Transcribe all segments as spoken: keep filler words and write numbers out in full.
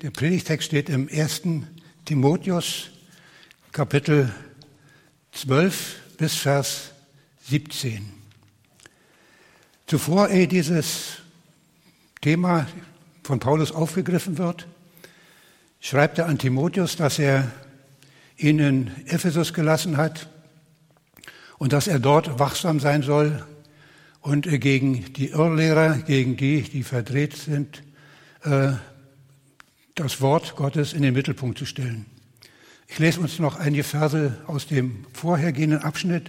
Der Predigtext steht im ersten Timotheus, Kapitel zwölf bis Vers siebzehn. Zuvor, ehe dieses Thema von Paulus aufgegriffen wird, schreibt er an Timotheus, dass er ihn in Ephesus gelassen hat und dass er dort wachsam sein soll und gegen die Irrlehrer, gegen die, die verdreht sind, das Wort Gottes in den Mittelpunkt zu stellen. Ich lese uns noch einige Verse aus dem vorhergehenden Abschnitt.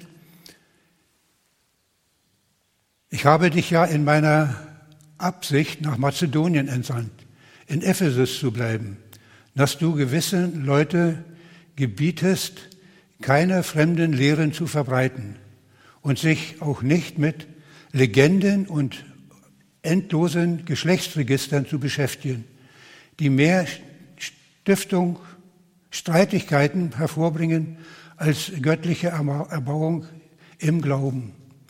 Ich habe dich ja in meiner Absicht nach Mazedonien entsandt, in Ephesus zu bleiben, dass du gewissen Leute gebietest, keine fremden Lehren zu verbreiten und sich auch nicht mit Legenden und endlosen Geschlechtsregistern zu beschäftigen, die mehr Stiftung, Streitigkeiten hervorbringen als göttliche Erbauung im Glauben.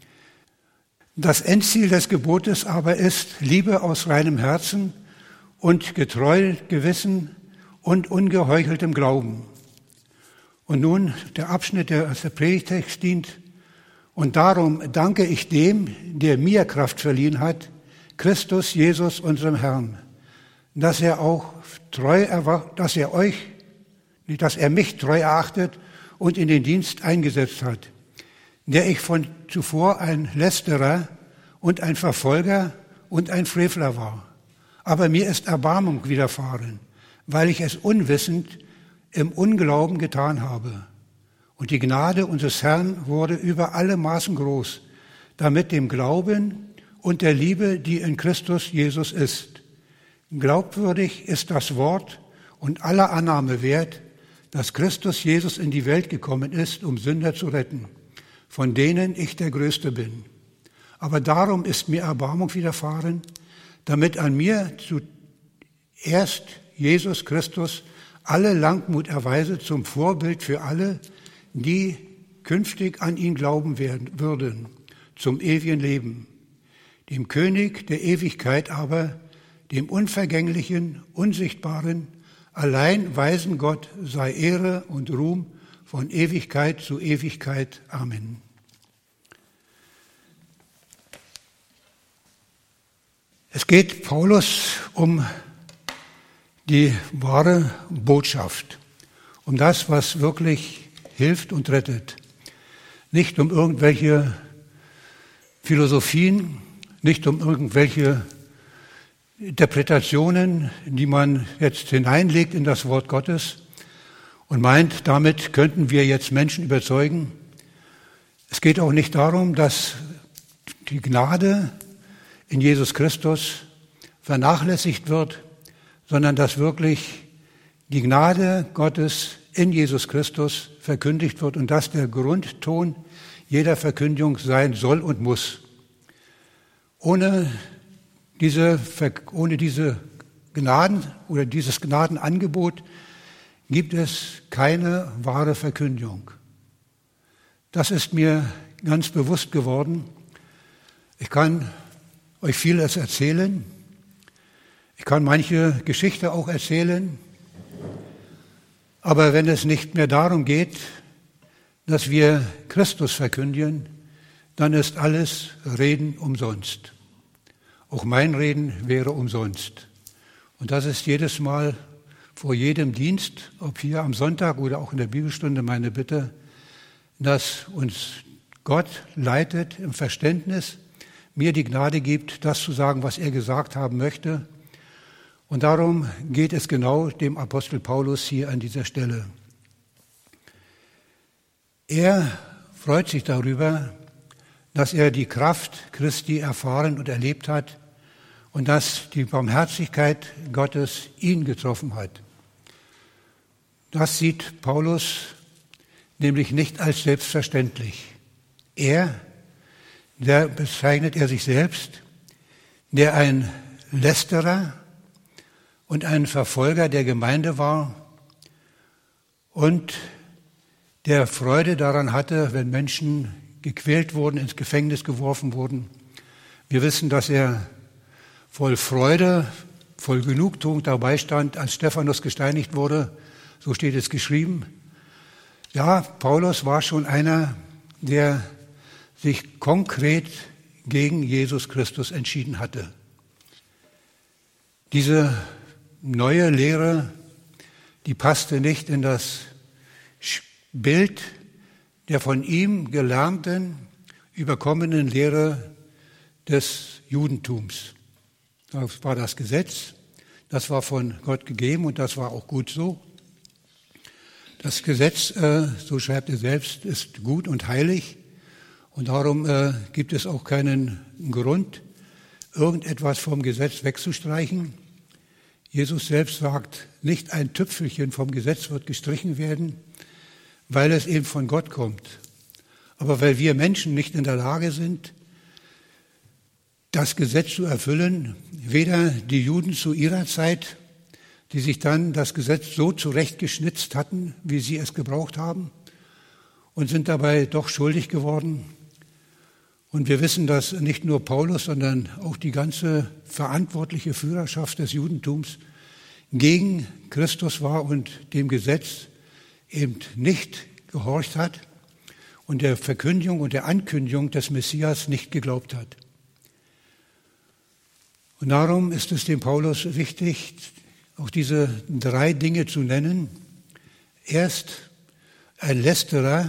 Das Endziel des Gebotes aber ist Liebe aus reinem Herzen und getreu Gewissen und ungeheucheltem Glauben. Und nun der Abschnitt, der als der Predigtext dient. Und darum danke ich dem, der mir Kraft verliehen hat, Christus Jesus, unserem Herrn, dass er auch treu, dass er euch, dass er mich treu erachtet und in den Dienst eingesetzt hat, der ich von zuvor ein Lästerer und ein Verfolger und ein Frevler war. Aber mir ist Erbarmung widerfahren, weil ich es unwissend im Unglauben getan habe. Und die Gnade unseres Herrn wurde über alle Maßen groß, damit dem Glauben und der Liebe, die in Christus Jesus ist. Glaubwürdig ist das Wort und aller Annahme wert, dass Christus Jesus in die Welt gekommen ist, um Sünder zu retten, von denen ich der Größte bin. Aber darum ist mir Erbarmung widerfahren, damit an mir zuerst Jesus Christus alle Langmut erweise zum Vorbild für alle, die künftig an ihn glauben werden, würden, zum ewigen Leben. Dem König der Ewigkeit aber, dem unvergänglichen, unsichtbaren, allein weisen Gott sei Ehre und Ruhm von Ewigkeit zu Ewigkeit. Amen. Es geht Paulus um die wahre Botschaft, um das, was wirklich hilft und rettet. Nicht um irgendwelche Philosophien, nicht um irgendwelche Interpretationen, die man jetzt hineinlegt in das Wort Gottes und meint, damit könnten wir jetzt Menschen überzeugen. Es geht auch nicht darum, dass die Gnade in Jesus Christus vernachlässigt wird, sondern dass wirklich die Gnade Gottes in Jesus Christus verkündigt wird und das der Grundton jeder Verkündigung sein soll und muss. Ohne diese, ohne diese Gnaden oder dieses Gnadenangebot gibt es keine wahre Verkündigung. Das ist mir ganz bewusst geworden. Ich kann euch vieles erzählen. Ich kann manche Geschichte auch erzählen. Aber wenn es nicht mehr darum geht, dass wir Christus verkündigen, dann ist alles Reden umsonst. Auch mein Reden wäre umsonst. Und das ist jedes Mal vor jedem Dienst, ob hier am Sonntag oder auch in der Bibelstunde, meine Bitte, dass uns Gott leitet im Verständnis, mir die Gnade gibt, das zu sagen, was er gesagt haben möchte. Und darum geht es genau dem Apostel Paulus hier an dieser Stelle. Er freut sich darüber, dass er die Kraft Christi erfahren und erlebt hat und dass die Barmherzigkeit Gottes ihn getroffen hat. Das sieht Paulus nämlich nicht als selbstverständlich. Er, der bezeichnet er sich selbst, der ein Lästerer und ein Verfolger der Gemeinde war und der Freude daran hatte, wenn Menschen gequält wurden, ins Gefängnis geworfen wurden. Wir wissen, dass er voll Freude voll Genugtuung dabei stand, als Stephanus gesteinigt wurde. So steht es geschrieben. Ja, Paulus war schon einer, der sich konkret gegen Jesus Christus entschieden hatte. Diese neue Lehre, die passte nicht in das Bild der von ihm gelernten, überkommenen Lehre des Judentums. Das war das Gesetz, das war von Gott gegeben und das war auch gut so. Das Gesetz, so schreibt er selbst, ist gut und heilig und darum gibt es auch keinen Grund, irgendetwas vom Gesetz wegzustreichen. Jesus selbst sagt, nicht ein Tüpfelchen vom Gesetz wird gestrichen werden, weil es eben von Gott kommt. Aber weil wir Menschen nicht in der Lage sind, das Gesetz zu erfüllen, weder die Juden zu ihrer Zeit, die sich dann das Gesetz so zurechtgeschnitzt hatten, wie sie es gebraucht haben, und sind dabei doch schuldig geworden. Und wir wissen, dass nicht nur Paulus, sondern auch die ganze verantwortliche Führerschaft des Judentums gegen Christus war und dem Gesetz eben nicht gehorcht hat und der Verkündigung und der Ankündigung des Messias nicht geglaubt hat. Und darum ist es dem Paulus wichtig, auch diese drei Dinge zu nennen. Erst ein Lästerer.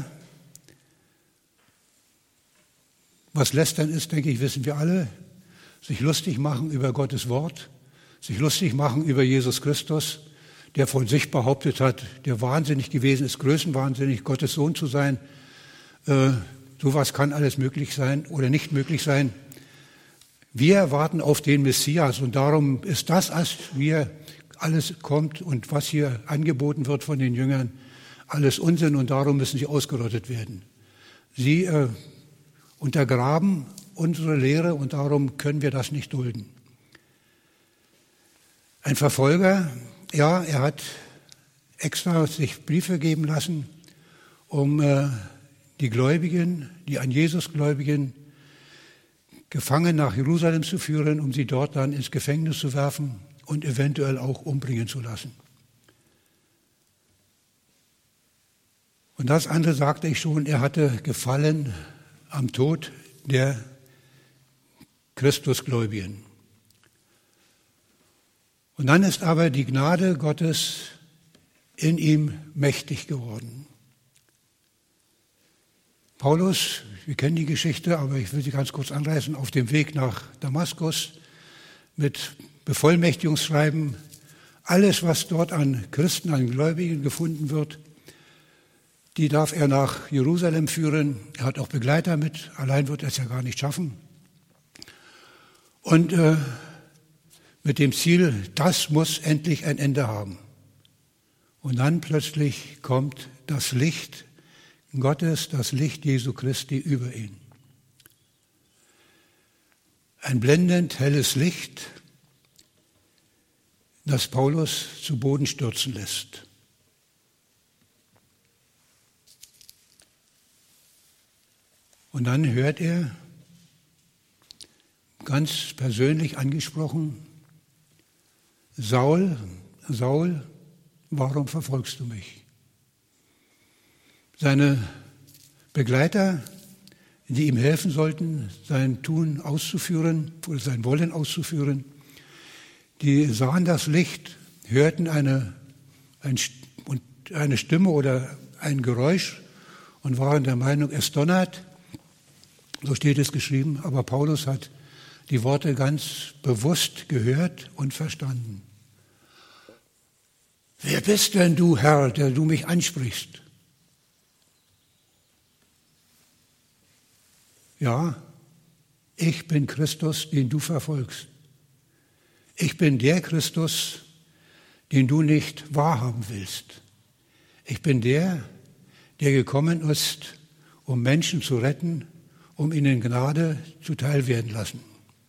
Was Lästern ist, denke ich, wissen wir alle. Sich lustig machen über Gottes Wort, sich lustig machen über Jesus Christus, der von sich behauptet hat, der wahnsinnig gewesen ist, größenwahnsinnig, Gottes Sohn zu sein. Äh, sowas kann alles möglich sein oder nicht möglich sein. Wir warten auf den Messias und darum ist das, was wir alles kommt und was hier angeboten wird von den Jüngern, alles Unsinn und darum müssen sie ausgerottet werden. Sie äh, untergraben unsere Lehre und darum können wir das nicht dulden. Ein Verfolger, ja, er hat extra sich Briefe geben lassen, um äh, die Gläubigen, die an Jesus Gläubigen, gefangen nach Jerusalem zu führen, um sie dort dann ins Gefängnis zu werfen und eventuell auch umbringen zu lassen. Und das andere sagte ich schon, er hatte Gefallen am Tod der Christusgläubigen. Und dann ist aber die Gnade Gottes in ihm mächtig geworden. Paulus, wir kennen die Geschichte, aber ich will sie ganz kurz anreißen, auf dem Weg nach Damaskus mit Bevollmächtigungsschreiben, alles, was dort an Christen, an Gläubigen gefunden wird, die darf er nach Jerusalem führen. Er hat auch Begleiter mit, allein wird er es ja gar nicht schaffen. Und äh, mit dem Ziel, das muss endlich ein Ende haben. Und dann plötzlich kommt das Licht Gottes, das Licht Jesu Christi über ihn. Ein blendend helles Licht, das Paulus zu Boden stürzen lässt. Und dann hört er, ganz persönlich angesprochen, Saul, Saul, warum verfolgst du mich? Seine Begleiter, die ihm helfen sollten, sein Tun auszuführen oder sein Wollen auszuführen, die sahen das Licht, hörten eine, ein, eine Stimme oder ein Geräusch und waren der Meinung, es donnert. So steht es geschrieben, aber Paulus hat die Worte ganz bewusst gehört und verstanden. Wer bist denn du, Herr, der du mich ansprichst? Ja, ich bin Christus, den du verfolgst. Ich bin der Christus, den du nicht wahrhaben willst. Ich bin der, der gekommen ist, um Menschen zu retten, um ihnen Gnade zuteil werden lassen.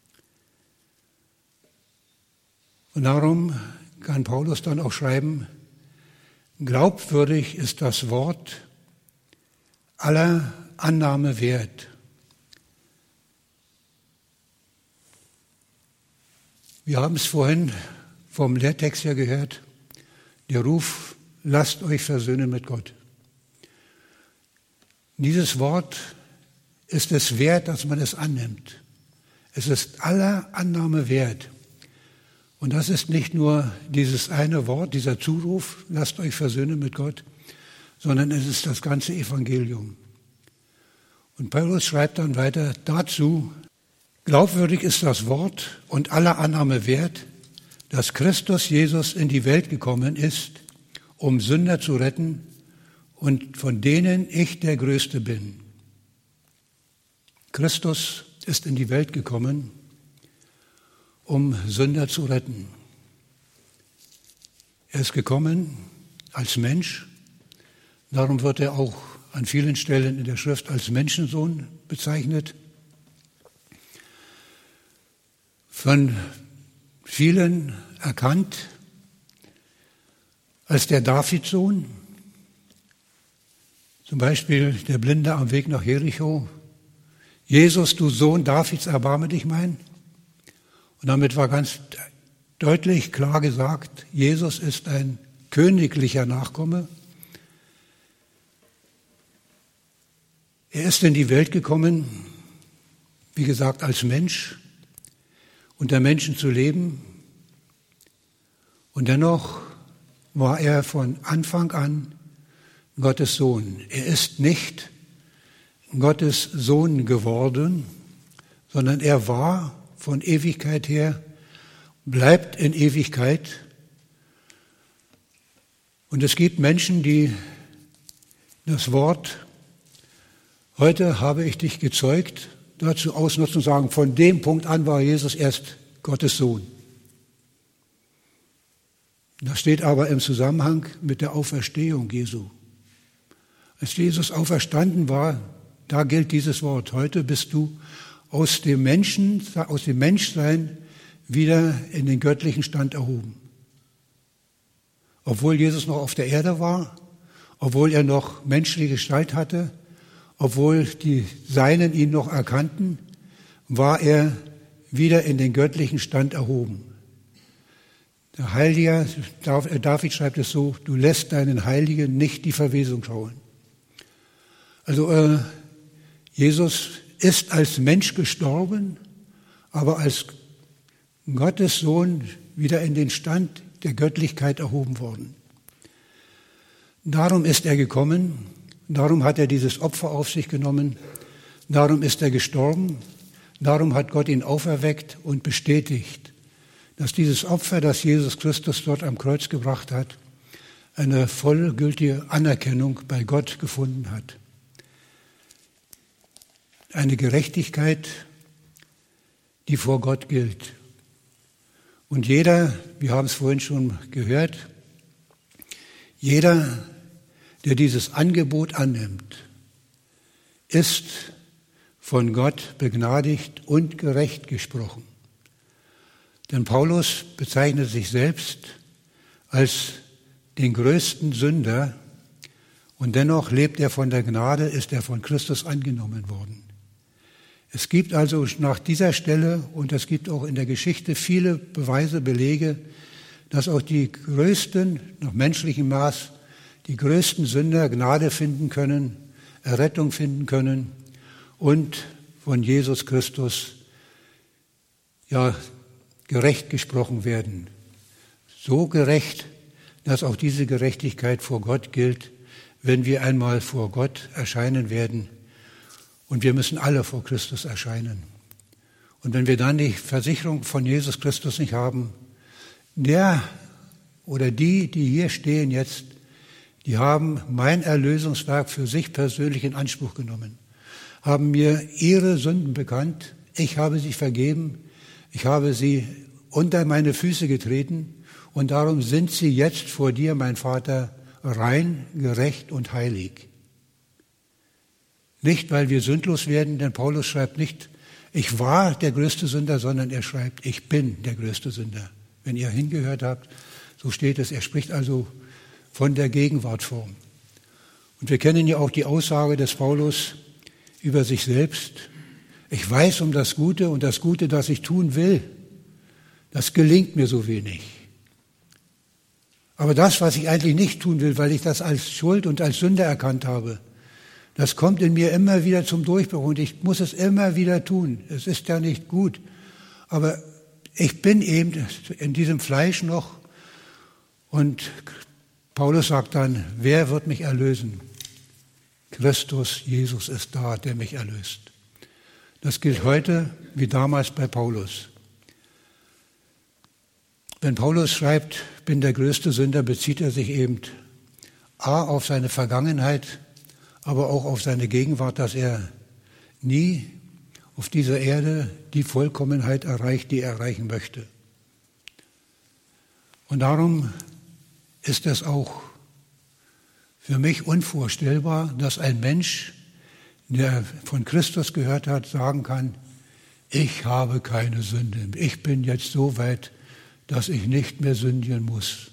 Und darum kann Paulus dann auch schreiben, glaubwürdig ist das Wort aller Annahme wert. Wir haben es vorhin vom Lehrtext her gehört, der Ruf, lasst euch versöhnen mit Gott. Dieses Wort ist es wert, dass man es annimmt. Es ist aller Annahme wert. Und das ist nicht nur dieses eine Wort, dieser Zuruf, lasst euch versöhnen mit Gott, sondern es ist das ganze Evangelium. Und Paulus schreibt dann weiter dazu, glaubwürdig ist das Wort und aller Annahme wert, dass Christus Jesus in die Welt gekommen ist, um Sünder zu retten und von denen ich der Größte bin. Christus ist in die Welt gekommen, um Sünder zu retten. Er ist gekommen als Mensch, darum wird er auch an vielen Stellen in der Schrift als Menschensohn bezeichnet. Von vielen erkannt als der Davidsohn, zum Beispiel der Blinde am Weg nach Jericho. Jesus, du Sohn Davids, erbarme dich mein. Und damit war ganz deutlich klar gesagt, Jesus ist ein königlicher Nachkomme. Er ist in die Welt gekommen, wie gesagt, als Mensch, unter Menschen zu leben. Und dennoch war er von Anfang an Gottes Sohn. Er ist nicht Gottes Sohn geworden, sondern er war von Ewigkeit her, bleibt in Ewigkeit. Und es gibt Menschen, die das Wort, heute habe ich dich gezeugt, dazu ausnutzen und sagen, von dem Punkt an war Jesus erst Gottes Sohn. Das steht aber im Zusammenhang mit der Auferstehung Jesu. Als Jesus auferstanden war, da gilt dieses Wort. Heute bist du aus dem Menschen, aus dem Menschsein wieder in den göttlichen Stand erhoben. Obwohl Jesus noch auf der Erde war, obwohl er noch menschliche Gestalt hatte, obwohl die Seinen ihn noch erkannten, war er wieder in den göttlichen Stand erhoben. Der Heilige, David schreibt es so, du lässt deinen Heiligen nicht die Verwesung schauen. Also äh, Jesus ist als Mensch gestorben, aber als Gottes Sohn wieder in den Stand der Göttlichkeit erhoben worden. Darum ist er gekommen, darum hat er dieses Opfer auf sich genommen, darum ist er gestorben, darum hat Gott ihn auferweckt und bestätigt, dass dieses Opfer, das Jesus Christus dort am Kreuz gebracht hat, eine vollgültige Anerkennung bei Gott gefunden hat. Eine Gerechtigkeit, die vor Gott gilt. Und jeder, wir haben es vorhin schon gehört, jeder, der dieses Angebot annimmt, ist von Gott begnadigt und gerecht gesprochen. Denn Paulus bezeichnet sich selbst als den größten Sünder und dennoch lebt er von der Gnade, ist er von Christus angenommen worden. Es gibt also nach dieser Stelle, und es gibt auch in der Geschichte viele Beweise, Belege, dass auch die größten, nach menschlichem Maß, die größten Sünder Gnade finden können, Errettung finden können und von Jesus Christus ja gerecht gesprochen werden. So gerecht, dass auch diese Gerechtigkeit vor Gott gilt, wenn wir einmal vor Gott erscheinen werden. Und wir müssen alle vor Christus erscheinen. Und wenn wir dann die Versicherung von Jesus Christus nicht haben, der oder die, die hier stehen jetzt, die haben mein Erlösungswerk für sich persönlich in Anspruch genommen, haben mir ihre Sünden bekannt, ich habe sie vergeben, ich habe sie unter meine Füße getreten und darum sind sie jetzt vor dir, mein Vater, rein, gerecht und heilig. Nicht, weil wir sündlos werden, denn Paulus schreibt nicht, ich war der größte Sünder, sondern er schreibt, ich bin der größte Sünder. Wenn ihr hingehört habt, so steht es. Er spricht also von der Gegenwartform. Und wir kennen ja auch die Aussage des Paulus über sich selbst. Ich weiß um das Gute und das Gute, das ich tun will, das gelingt mir so wenig. Aber das, was ich eigentlich nicht tun will, weil ich das als Schuld und als Sünde erkannt habe, das kommt in mir immer wieder zum Durchbruch und ich muss es immer wieder tun. Es ist ja nicht gut. Aber ich bin eben in diesem Fleisch noch und Paulus sagt dann, wer wird mich erlösen? Christus, Jesus ist da, der mich erlöst. Das gilt heute wie damals bei Paulus. Wenn Paulus schreibt, bin der größte Sünder, bezieht er sich eben a. auf seine Vergangenheit, aber auch auf seine Gegenwart, dass er nie auf dieser Erde die Vollkommenheit erreicht, die er erreichen möchte. Und darum ist es auch für mich unvorstellbar, dass ein Mensch, der von Christus gehört hat, sagen kann, ich habe keine Sünde. Ich bin jetzt so weit, dass ich nicht mehr sündigen muss.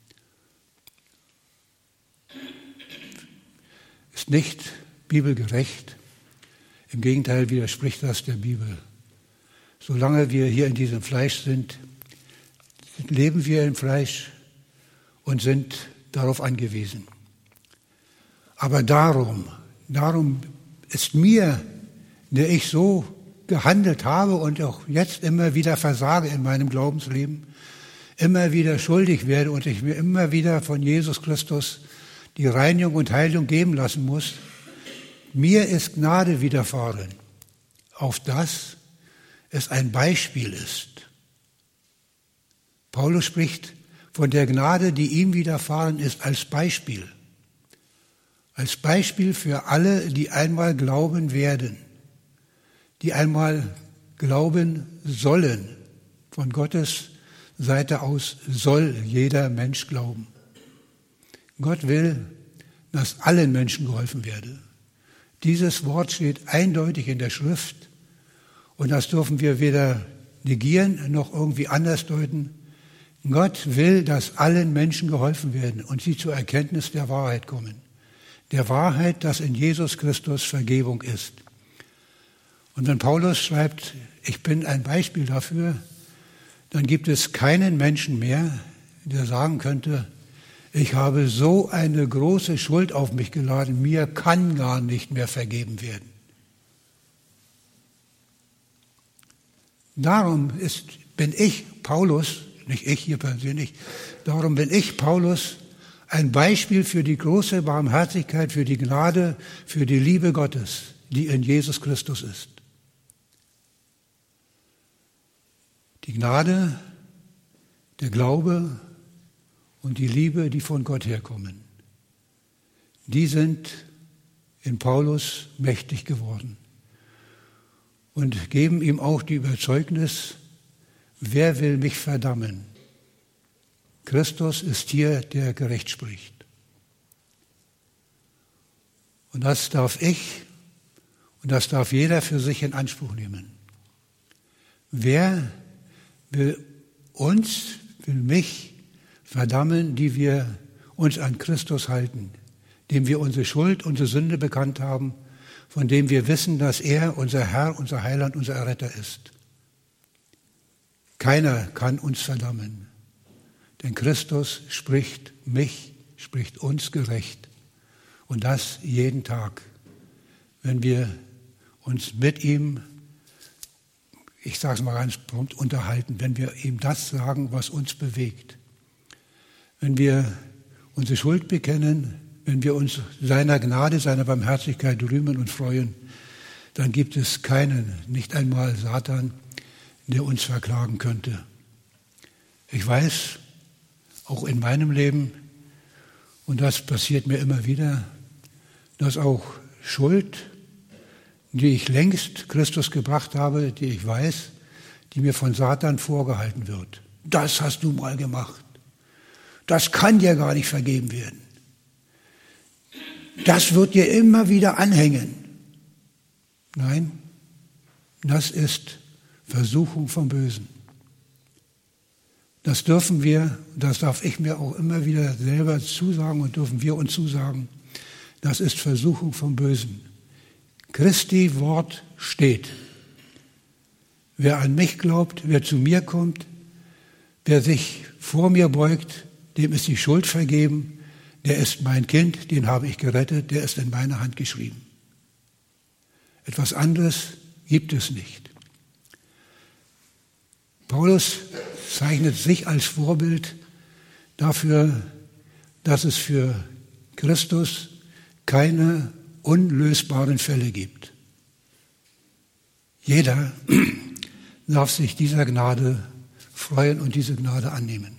Ist nicht bibelgerecht. Im Gegenteil widerspricht das der Bibel. Solange wir hier in diesem Fleisch sind, leben wir im Fleisch und sind darauf angewiesen. Aber darum, darum ist mir, der ich so gehandelt habe und auch jetzt immer wieder versage in meinem Glaubensleben, immer wieder schuldig werde und ich mir immer wieder von Jesus Christus die Reinigung und Heilung geben lassen muss, mir ist Gnade widerfahren, auf das es ein Beispiel ist. Paulus spricht von der Gnade, die ihm widerfahren ist, als Beispiel. Als Beispiel für alle, die einmal glauben werden, die einmal glauben sollen. Von Gottes Seite aus soll jeder Mensch glauben. Gott will, dass allen Menschen geholfen werde. Dieses Wort steht eindeutig in der Schrift und das dürfen wir weder negieren noch irgendwie anders deuten. Gott will, dass allen Menschen geholfen werden und sie zur Erkenntnis der Wahrheit kommen. Der Wahrheit, dass in Jesus Christus Vergebung ist. Und wenn Paulus schreibt, ich bin ein Beispiel dafür, dann gibt es keinen Menschen mehr, der sagen könnte, ich habe so eine große Schuld auf mich geladen, mir kann gar nicht mehr vergeben werden. Darum ist, bin ich, Paulus, nicht ich hier persönlich, darum bin ich, Paulus, ein Beispiel für die große Barmherzigkeit, für die Gnade, für die Liebe Gottes, die in Jesus Christus ist. Die Gnade, der Glaube und die Liebe, die von Gott herkommen, die sind in Paulus mächtig geworden und geben ihm auch die Überzeugnis, wer will mich verdammen? Christus ist hier, der gerecht spricht. Und das darf ich und das darf jeder für sich in Anspruch nehmen. Wer will uns, will mich verdammen, die wir uns an Christus halten, dem wir unsere Schuld, unsere Sünde bekannt haben, von dem wir wissen, dass er unser Herr, unser Heiland, unser Erretter ist. Keiner kann uns verdammen, denn Christus spricht mich, spricht uns gerecht und das jeden Tag, wenn wir uns mit ihm, ich sage es mal ganz prompt, unterhalten, wenn wir ihm das sagen, was uns bewegt. Wenn wir unsere Schuld bekennen, wenn wir uns seiner Gnade, seiner Barmherzigkeit rühmen und freuen, dann gibt es keinen, nicht einmal Satan, der uns verklagen könnte. Ich weiß, auch in meinem Leben, und das passiert mir immer wieder, dass auch Schuld, die ich längst Christus gebracht habe, die ich weiß, die mir von Satan vorgehalten wird. Das hast du mal gemacht. Das kann dir gar nicht vergeben werden. Das wird dir immer wieder anhängen. Nein, das ist Versuchung vom Bösen. Das dürfen wir, das darf ich mir auch immer wieder selber zusagen und dürfen wir uns zusagen, das ist Versuchung vom Bösen. Christi Wort steht. Wer an mich glaubt, wer zu mir kommt, wer sich vor mir beugt, dem ist die Schuld vergeben, der ist mein Kind, den habe ich gerettet, der ist in meine Hand geschrieben. Etwas anderes gibt es nicht. Paulus zeichnet sich als Vorbild dafür, dass es für Christus keine unlösbaren Fälle gibt. Jeder darf sich dieser Gnade freuen und diese Gnade annehmen.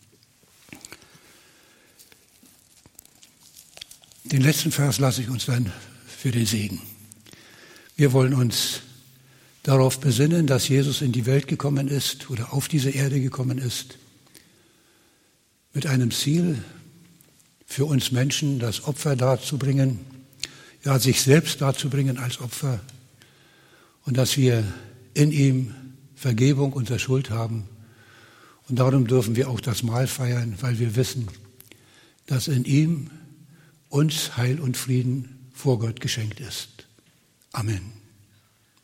Den letzten Vers lasse ich uns dann für den Segen. Wir wollen uns darauf besinnen, dass Jesus in die Welt gekommen ist oder auf diese Erde gekommen ist, mit einem Ziel, für uns Menschen das Opfer darzubringen, ja, sich selbst darzubringen als Opfer und dass wir in ihm Vergebung unserer Schuld haben. Und darum dürfen wir auch das Mahl feiern, weil wir wissen, dass in ihm uns Heil und Frieden vor Gott geschenkt ist. Amen.